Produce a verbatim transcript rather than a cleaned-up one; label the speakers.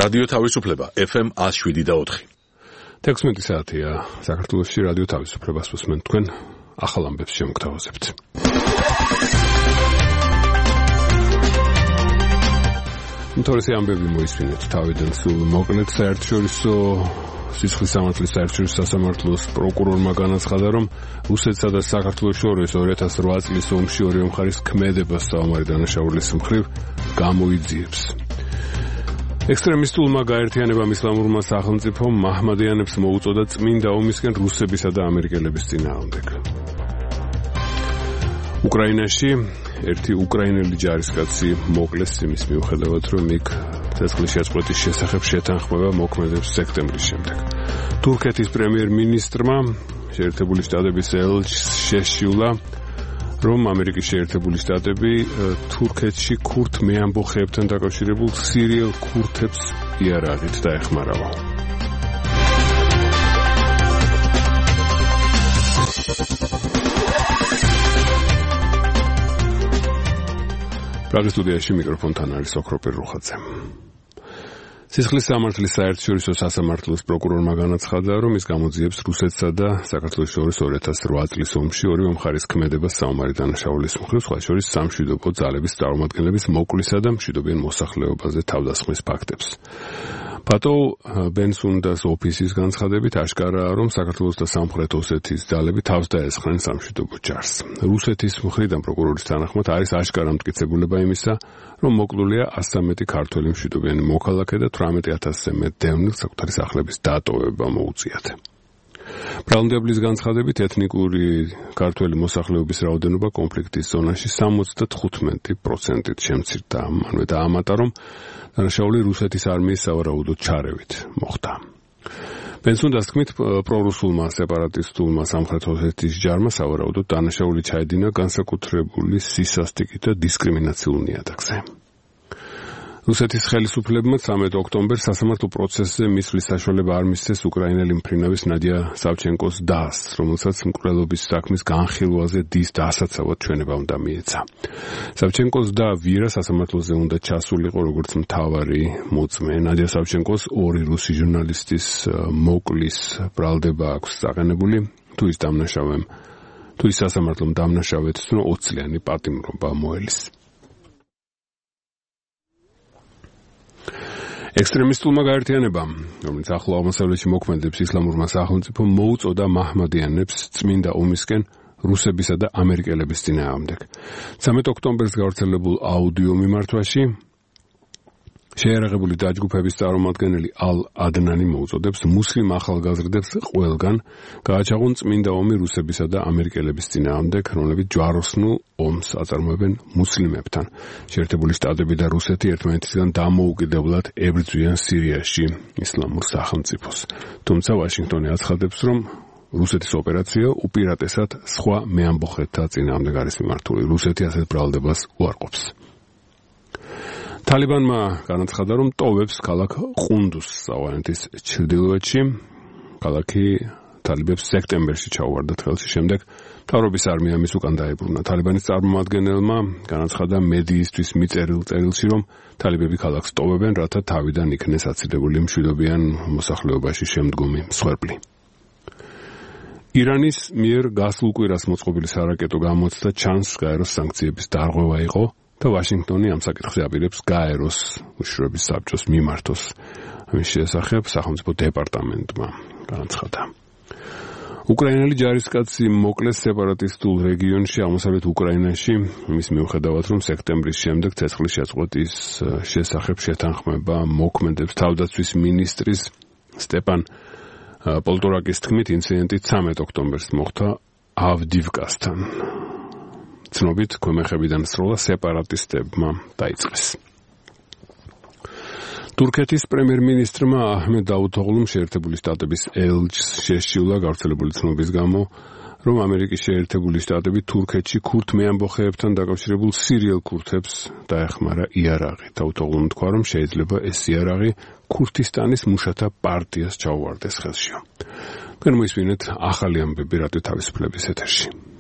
Speaker 1: რადიო თავისუფლება ეფ ემ one oh seven და four.
Speaker 2: თექვსმეტი საათია საქართველოში რადიო თავისუფლებას უსმენთ თქვენ ახალ ამბებს შემოგთავაზებთ. მთვარესი ამბები მოისმინეთ თავიდან სულ მოკლედ საერთაშორისო სისხლის სამართლის საერთაშორისო სასამართლოს პროკურორმა განაცხადა, რომ რუსეთსა და საქართველოს შორის two thousand eight წლის ომში ორივე მხარის ქმედებას საომარი დანაშაულის მხრივ გამოიძიებს. ექსტრემისტულმა გაერთიანებამ ისლამურმა სახელმწიფომ მაჰმადიანებს მოუწოდა წმინდა ომისკენ რუსებისა და ამერიკელების წინააღმდეგ. უკრაინაში ერთი უკრაინელი ჯარისკაცი მოკლეს იმის მიუხედავად, რომ იქ ცეცხლის შეწყვეტის შესახებ შეთანხმება მოქმედებს სექტემბრის შემდეგ. თურქეთის პრემიერ-მინისტრმა შეერთებული შტატების ელჩს შესჩივლა, რომ ამერიკის შეერთებული შტატები თურქეთში ქურთ მეამბოხეებთან დაკავშირებულ სირიელ ქურთებს იარაღით დაეხმარავა. პრაღის სტუდიაში მიკროფონთან არის ოქროპირ რუხაძე. სისხლის სამართლის საერთაშორისო სასამართლოს პროკურორმა განაცხადა, რომ ის გამოძიებს რუსეთსა და საქართველოს შორის two thousand eight წლის ომში ორივე მხარის ქმედებას საომარი დანაშაულის მხრივ, სხვა შორის სამშვიდობო ძალების წარმომადგენლების მოკლისა და მშვიდობიან მოსახლეობაზე თავდასხმის ფაქტებს. პატო ბენსუნდას ოფისის განცხადებით აშკარაა, რომ საქართველოს და სამხრეთ ოსეთის ძალები თავს დაესხნენ სამშვიდობო ჯარს. რუსეთის მხრიდან პროკურორის თანახმად არის აშკარა მტკიცებულება იმისა, რომ მოკლულია one hundred thirteen ქართველი მშვიდობიანი მოქალაქე და eighteen thousand-ზე მეტ დევნილს საკუთარი სახლების დატოვება მოუწიათ. ბრალმდებლის განცხადებით ეთნიკური ქართველი მოსახლეობის რაოდენობა კონფლიქტის ზონაში seventy-five პროცენტით შემცირდა. მანვე დაამატა, რომ დანაშაული რუსეთის არმიის სავარაუდოდ ჩარევით მოხდა. ბენსუნდას თქმით, პრორუსულმა სეპარატისტულმა სამხრეთ ოსეთის ჯარმა სავარაუდოდ დანაშაული ჩაედინა განსაკუთრებული სისასტიკით და დისკრიმინაციულ ნიადაგზე. რუსეთის ხელისუფლებმა thirteen ოქტომბერს სასამართლო პროცესზე მისვლის საშუალება არ მისცეს უკრაინელი მფრინავის ნადია სავჩენკოს დას, რომელსაც მკვლელობის საქმის განხილვაზე დის დასაცავად ჩვენება უნდა მიეცა. სავჩენკოს და ვირა სასამართლოზე უნდა ჩასულიყო როგორც მთავარი მოწმე. ნადია სავჩენკოს ორი რუსი ჟურნალისტის მოკლის ბრალდება აქვს წაყენებული, თუ ის დამნაშავემ, თუ ის სასამართლომ დამნაშავედ ცნო twenty წლიანი პატიმრობა მოელის. ექსტრემისტულმა გაერთიანებამ, რომელიც ახლო აღმოსავლეთში მოქმედებს ისლამურმა სახელმწიფომ, მოუწოდა მაჰმადიანებს წმინდა ომისკენ რუსებისა და ამერიკელების წინააღმდეგ. thirteen ოქტომბერს გავრცელებულ აუდიო მიმართვაში შეიარაღებული დაჯგუფების წარმომადგენელი ალ-ადნანი მოუწოდებს მუსლიმ ახალგაზრდებს ყველგან გააჩაღონ წმინდა ომი რუსებისა და ამერიკელების წინააღმდეგ, რომლებიც ჯვაროსნულ ომს აწარმოებენ მუსლიმებთან. შეერთებული შტატები და რუსეთი ერთმანეთისგან დამოუკიდებლად ებრძვიან სირიაში ისლამურ სახელმწიფოს. თუმცა ვაშინგტონი აცხადებს, რომ რუსეთის ოპერაცია უპირატესად სხვა მეამბოხეთთა წინააღმდეგ არის მიმართული. რუსეთი ასეთ ბრალდებას უარყოფს. თალიბანმა განაცხადა, რომ ტოვებს ქალაქ ყუნდუსს ავღანეთის ჩრდილოეთში. ქალაქი თალიბებს სექტემბერში ჩაუვარდათ ხელში, შემდეგ მთავრობის არმია მის უკან დაებრუნა. თალიბანის წარმომადგენელმა განაცხადა მედიისთვის მიწერილ წერილში, რომ თალიბები ქალაქს ტოვებენ, რათა თავიდან იქნეს აცილებული მშვიდობიან მოსახლეობაში შემდგომი მსხვერპლი. ირანის მიერ გასულ კვირას მოწყობილი სარაკეტო გამოცდა ჩანს გაეროს სანქციების დარღვევა იყო და ვაშინგტონი ამ საკითხზე აპირებს გაეროს უშიშროების საბჭოს მიმართოს. ამის შესახებ სახელმწიფო დეპარტამენტმა განაცხადა. უკრაინელი ჯარისკაცი მოკლეს სეპარატისტულ რეგიონში აღმოსავლეთ უკრაინაში, იმის მიუხედავად, რომ სექტემბრის შემდეგ ცეცხლის შეწყვეტის შესახებ შეთანხმება მოქმედებს. თავდაცვის მინისტრის სტეპან პოლტორაკის თქმით, ინციდენტი thirteen ოქტომბერს მოხდა ავდივკასთან. ცნობით, ქვემეხებიდან სროლა სეპარატისტებმა დაიწყეს. თურქეთის პრემიერ-მინისტრმა აჰმედ დაუთოღლუმ შეერთებული შტატების ელჩს შესჩივლა გავრცელებული ცნობის გამო, რომ ამერიკის შეერთებული შტატები თურქეთში ქურთ მეამბოხეებთან დაკავშირებულ სირიელ ქურთებს დაეხმარა იარაღი. დაუთოღლუმ თქვა, რომ შეიძლება ეს იარაღი ქურთისტანის მუშათა პარტიას ჩაუვარდეს ხელში. თქვენ მოისმინეთ ახალი ამბები რადიო თავისუფლების ეთერში.